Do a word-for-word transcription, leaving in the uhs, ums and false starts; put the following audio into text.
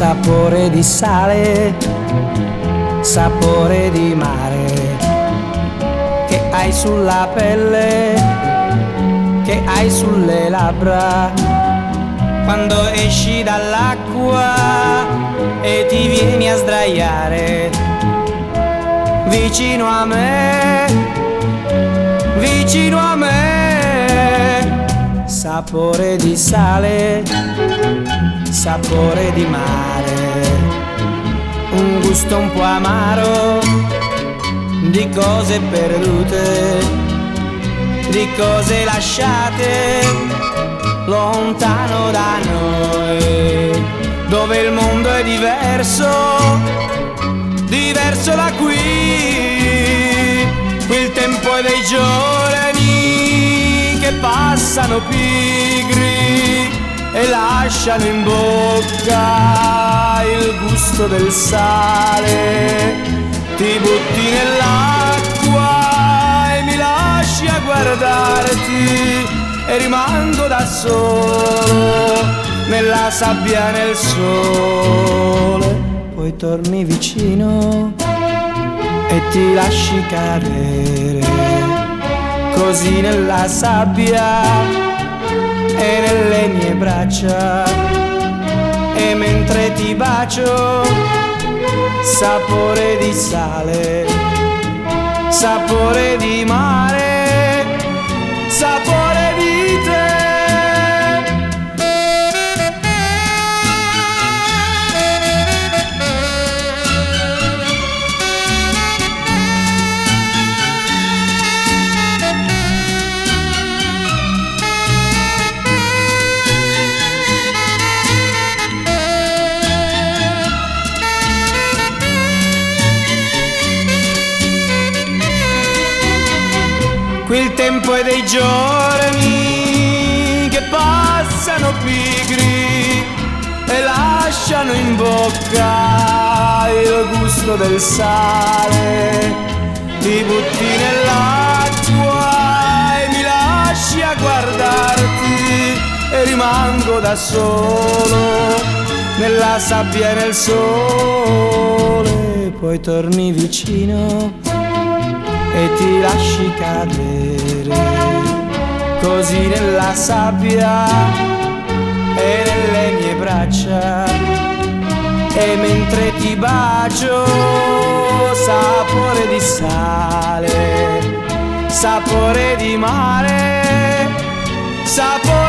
sapore di sale, sapore di mare, che hai sulla pelle, che hai sulle labbra, quando esci dall'acqua e ti vieni a sdraiare vicino a me, vicino a me. Sapore di sale, sapore di mare, un gusto un po' amaro di cose perdute, di cose lasciate lontano da noi, dove il mondo è diverso, diverso da qui. Qui il tempo è dei giorni che passano pigri e lasciano in bocca il gusto del sale. Ti butti nell'acqua e mi lasci a guardarti e rimango da solo nella sabbia e nel sole. Poi torni vicino e ti lasci cadere così nella sabbia e nelle mie braccia, e mentre ti bacio sapore di sale, sapore di mare, sapore di te. Qui il tempo è dei giorni che passano pigri e lasciano in bocca il gusto del sale. Ti butti nell'acqua e mi lasci a guardarti e rimango da solo nella sabbia e nel sole. Poi torni vicino e ti lasci cadere così nella sabbia e nelle mie braccia, e mentre ti bacio sapore di sale, sapore di mare, sapore